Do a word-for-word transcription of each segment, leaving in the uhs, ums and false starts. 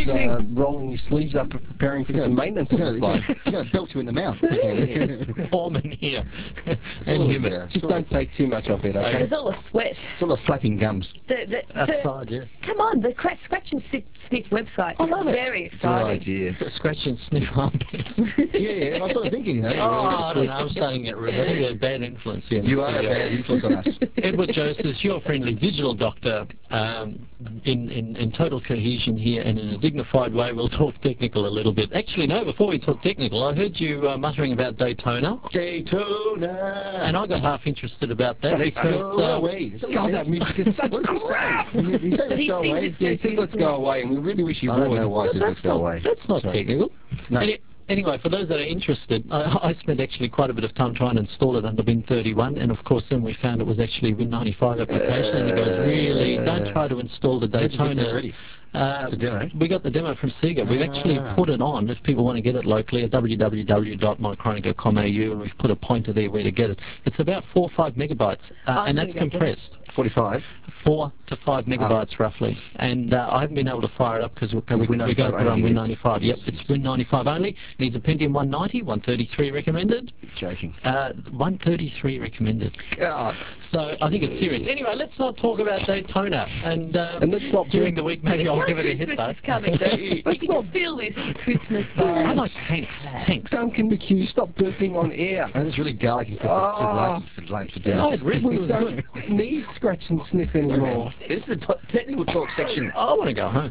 uh, rolling his sleeves up, preparing for some maintenance. It looks like. He's going to belt you in the mouth. Warm in here. And humid. Yeah, Just sure. don't take too much of it, okay? There's all the sweat. It's all the flapping gums. The, the, the, Outside, yeah. come on, the cra- Scratch and Sniff, sniff website. I love it. Very It's a good exciting. idea. Scratch and sniff armpits. Yeah, yeah, and I was sort of thinking, you know. Oh, I don't know, I'm starting to get rid of it. I think they're a bad influence here. in You the are a studio. bad influence on us. Edward Joseph, your friendly digital doctor, um, in, in, in total cohesion here and in a dignified way. We'll talk technical a little bit. Actually, no, before we talk technical, I heard you uh, muttering about Daytona, Daytona! and I got half interested about that because Go uh, away. God, that music is such What did he crap! say? He said let's He go sings away. it Yeah, he says let's go away, and we really wish he I don't would. know why he says let's that's go not, away. that's not Sorry. technical. No. Any- Anyway, for those that are interested, I, I spent actually quite a bit of time trying to install it under Win thirty-one, and of course then we found it was actually Win ninety-five application, and he goes, really, don't try to install the How'd you get that Daytona. ready? Uh, The demo? we got the demo from Sega. We've actually Ah. put it on, if people want to get it locally, at w w w dot mychronica dot com dot a u, and we've put a pointer there where to get it. It's about four or five megabytes, uh, I'm and that's gonna get compressed. forty-five. Four to five megabytes roughly, and uh, I haven't been able to fire it up because we, we, Win we go ninety-five for on only. Win ninety-five. Yep, it's Win ninety-five only. Needs a Pentium one ninety, one thirty-three recommended. Joking. Uh, one thirty-three recommended. God. So I think it's serious. Anyway, let's not talk about Daytona. And, uh, And let's not during the week, maybe I'll give it a hit Christmas though. is coming, don't you? You can just feel this Christmas I vibe. like tanks. Tanks. Duncan McHugh, stop burping on air. And it's really garlicky for, Oh. for, for lunch for I dinner. had written We it was good. don't need scratch and sniff anymore. This is the t- technical talk section. I want to go home.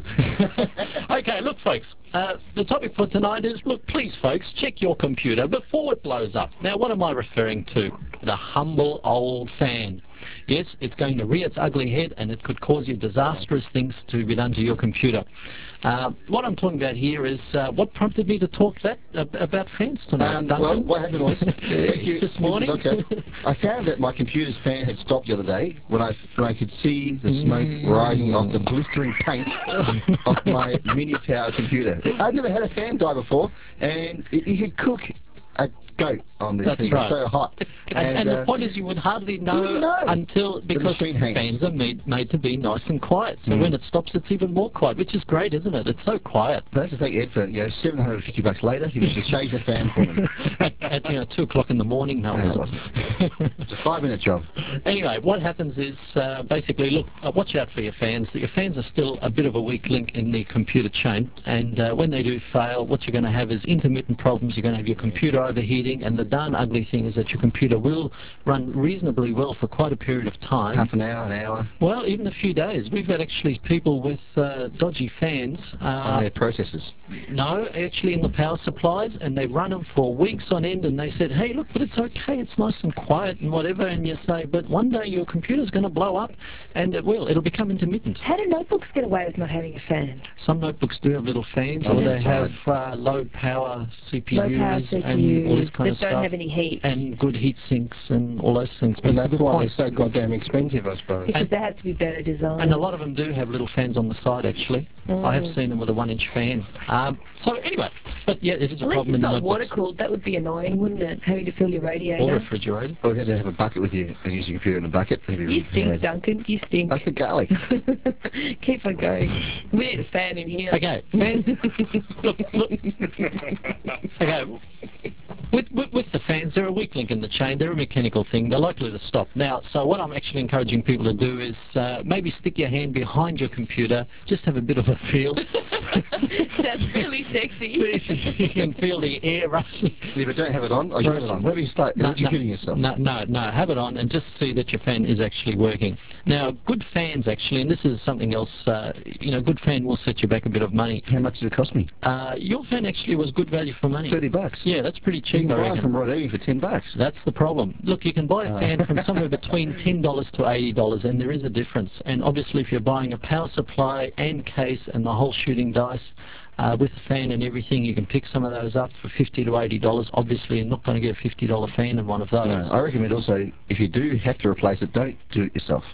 Okay, look, folks. Uh, the topic for tonight is, look, please, folks, check your computer before it blows up. Now, what am I referring to? The humble old fan. Yes, it's going to rear its ugly head, and it could cause you disastrous things to be done to your computer. Uh, what I'm talking about here is uh, what prompted me to talk that uh, about fans tonight. Um, Duncan? well, what happened was, thank you, This morning? Okay, I found that my computer's fan had stopped the other day when I when I could see the smoke rising off the blistering paint off my mini tower computer. I'd never had a fan die before, and it, you could cook a goat on this That's thing. right. It's so hot. And, and uh, the point is, you would hardly know, wouldn't know. until because machine hangs. fans are made, made to be nice and quiet. So Mm. when it stops, it's even more quiet, which is great, isn't it? It's so quiet. I have to thank Ed for, you know, seven hundred fifty bucks later, he was to change the fan for me. at, at you know two o'clock in the morning, no. Yeah, it wasn't. It's a five-minute job. Anyway, what happens is uh, basically, look, uh, watch out for your fans. Your fans are still a bit of a weak link in the computer chain, and uh, when they do fail, what you're going to have is intermittent problems. You're going to have your computer overheating, and the darn ugly thing is that your computer will run reasonably well for quite a period of time. Half an hour, an hour Well, even a few days. We've had actually people with uh, dodgy fans. on Uh, their processors. no, actually in the power supplies, and they've run them for weeks on end, and they said, hey, look, but it's okay, it's nice and quiet and whatever, and you say, but one day your computer's going to blow up, and it will. It'll become intermittent. How do notebooks get away with not having a fan? Some notebooks do have little fans, Oh, or they that's have uh, low power C P Us Low power C P Us and all this kind that of don't stuff. have any heat. And good heat sinks and all those things. But And it's a that's good why they're point. so goddamn expensive, I suppose. Because they have to be better designed. And a lot of them do have little fans on the side, actually. I have seen them with a one-inch fan. Um, so anyway, but yeah, it is a At least problem it's in the not water notebooks. cooled. That would be annoying, wouldn't it? Having to fill your radiator. Or refrigerated. Or you had to have a bucket with you and use your computer in a bucket. That'd be You really stink, bad. Duncan. You stink. That's the garlic. Keep on going. We need a fan in here. Okay, fans. look, look. Okay, with, with with the fans, they're a weak link in the chain. They're a mechanical thing. They're likely to stop. Now, so what I'm actually encouraging people to do is uh, maybe stick your hand behind your computer, just have a bit of a feel. Sounds really sexy. See if you can feel the air rushing. Yeah, but don't have it on. Oh, you have it on. Whatever you start, No, you're no, kidding yourself. No, no, no. Have it on and just see that your fan is actually working. Now, good fans actually, and this is something else. Uh, you know, good fan will set you back a bit of money. How much did it cost me? Uh, your fan actually was good value for money. Thirty bucks. Yeah, that's pretty You cheap. can I buy it reckon. from Rod Eve for ten bucks. That's the problem. Look, you can buy a fan from somewhere between ten dollars to eighty dollars, and there is a difference. And obviously, if you're buying a power supply and case and the whole shooting dice, uh, with the fan and everything, you can pick some of those up for fifty to eighty dollars. Obviously, you're not going to get a fifty dollar fan in one of those. No, I recommend also, if you do have to replace it, don't do it yourself.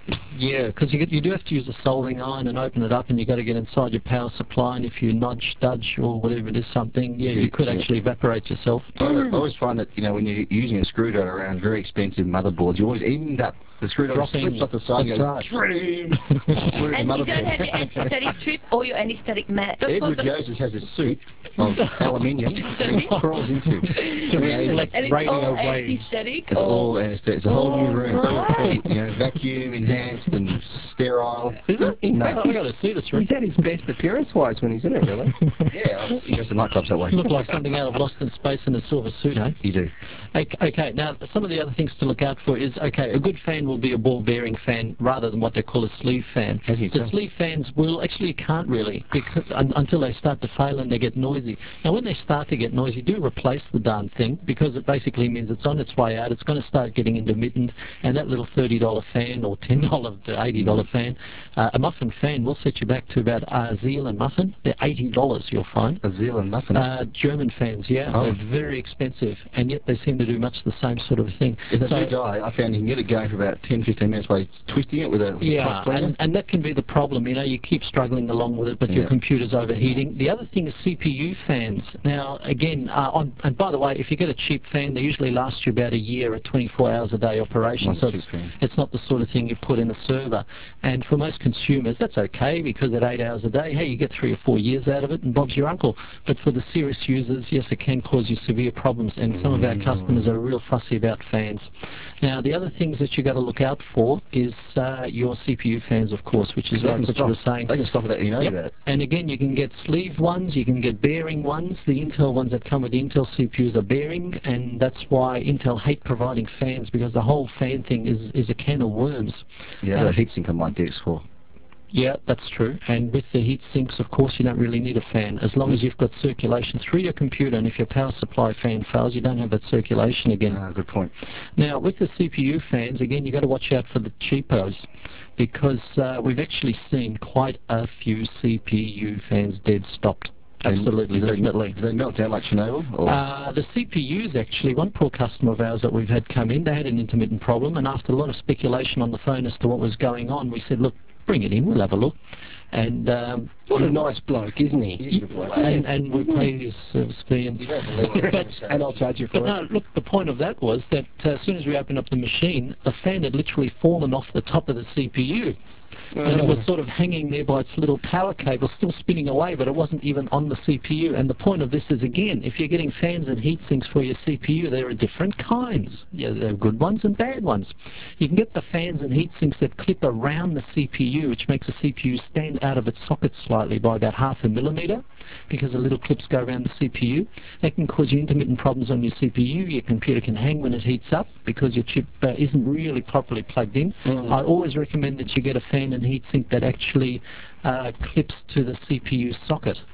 Yeah, because you, get- you do have to use a soldering iron and open it up, and you've got to get inside your power supply, and if you nudge, dudge, or whatever it is, something, yeah, you could Yeah. actually evaporate yourself. I I always find that, you know, when you're using a screwdriver around very expensive motherboards, you always end up, the screwdriver Dropping. slips off the side and That's goes, right. "Shreem," through the And you don't have your motherboard. anti-static strip or your anti-static mat. That's what Edward the- Joseph has a suit of aluminium that he crawls into. To reflect and it's radio all waves. anti-static. It's or- all anesthetic. It's a whole new room. Right. You know, vacuum enhanced and sterile. Is it? In No, fact, I got to see this room. He's at his best appearance-wise when he's in it, really. Yeah, he goes to nightclubs that way. Look like something out of Lost in Space in a silver suit, eh? You do. Okay, okay, now some of the other things to look out for is, okay, a good fan will be a ball bearing fan rather than what they call a sleeve fan. How do you The tell? sleeve fans will, actually you can't really, because, un, until they start to fail and they get noisy. Now when they start to get noisy, do replace the darn thing, because it basically means it's on its way out, it's going to start getting intermittent, and that little thirty dollar fan or ten dollar to eighty dollar fan, uh, a muffin fan will set you back to about uh, Zealand muffin. They're eighty dollars you'll find. A Zealand muffin. Uh, German fans, yeah, Oh. they're very expensive, and yet they seem to do much the same sort of thing. There's a So- new guy, I found you can get it going for about ten fifteen minutes by twisting it with a, with a yeah, cross cleaner. and, and that can be the problem. You know, you keep struggling along with it, but your Yeah. computer's overheating. The other thing is C P U fans. Now, again, uh, on, and by the way, if you get a cheap fan, they usually last you about a year at twenty-four hours a day operation. Not a So cheap it's, fan. it's not the sort of thing you put in a server. And for most consumers, that's okay, because at eight hours a day, hey, you get three or four years out of it, and Bob's your uncle. But for the serious users, yes, it can cause you severe problems, and some of our customers are real fussy about fans. Now, the other things that you got to look out for is uh, your C P U fans, of course, which is They like can what you stop- were saying. They can stop without you know Yep. about it. And again, you can get sleeve ones, you can get bearing ones. The Intel ones that come with the Intel C P Us are bearing, and that's why Intel hate providing fans, because the whole fan thing is, is a can of worms. Yeah, Uh, the heatsink on my desk for. Yeah, that's true. And with the heat sinks, of course, you don't really need a fan, as long as you've got circulation through your computer, and if your power supply fan fails, you don't have that circulation again. Ah, good point. Now, with the C P U fans, again, you've got to watch out for the cheapos, because uh, we've actually seen quite a few C P U fans dead stopped. Absolutely, Do they- definitely. Do they melt down like Chernobyl? Or? Uh, the C P Us, actually, one poor customer of ours that we've had come in, they had an intermittent problem, and after a lot of speculation on the phone as to what was going on, we said, look, bring it in, we'll have a look. And um, What a nice bloke, isn't he? He's a good bloke. and, and we pay his service fee. And, You don't believe what I'm saying. And I'll charge you for but it. no, look, the point of that was that uh, as soon as we opened up the machine, the fan had literally fallen off the top of the C P U. And it was sort of hanging there by its little power cable, still spinning away, but it wasn't even on the C P U. And the point of this is, again, if you're getting fans and heat sinks for your C P U, there are different kinds. Yeah, there are good ones and bad ones. You can get the fans and heat sinks that clip around the C P U, which makes the C P U stand out of its socket slightly by about half a millimeter, because the little clips go around the C P U. That can cause you intermittent problems on your C P U. Your computer can hang when it heats up because your chip uh, isn't really properly plugged in. Mm. I always recommend that you get a fan and heatsink that actually uh, clips to the C P U socket.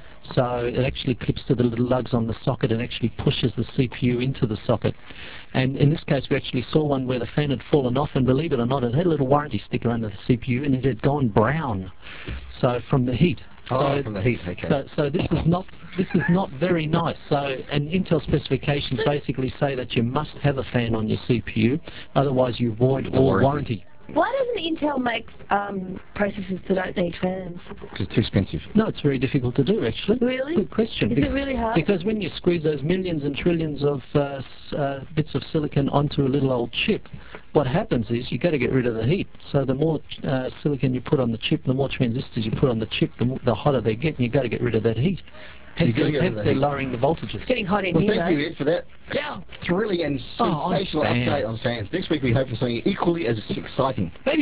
So it actually clips to the little lugs on the socket and actually pushes the C P U into the socket. And in this case, we actually saw one where the fan had fallen off, and believe it or not, it had a little warranty sticker under the C P U, and it had gone brown. So from the heat. Oh, so, from the heat, okay. So, so this is not this is not very nice. So, and Intel specifications basically say that you must have a fan on your C P U, otherwise you void The all warranty. warranty. Why doesn't Intel make um, processors that don't need fans? Because it's too expensive. No, it's very difficult to do, actually. Really? Good question. Is it really hard? Because when you squeeze those millions and trillions of uh, s- uh, bits of silicon onto a little old chip, what happens is you got to get rid of the heat. So the more uh, silicon you put on the chip, the more transistors you put on the chip, the, more, the hotter they get, and you got to get rid of that heat. Hence, gotta they're, get rid of hence the they're heat. lowering the voltages. It's getting hot in Well, here, thank you, mate. Ed, for that Yeah. thrilling and Oh, on sensational update on fans. fans. Next week we hope for something equally as exciting. Maybe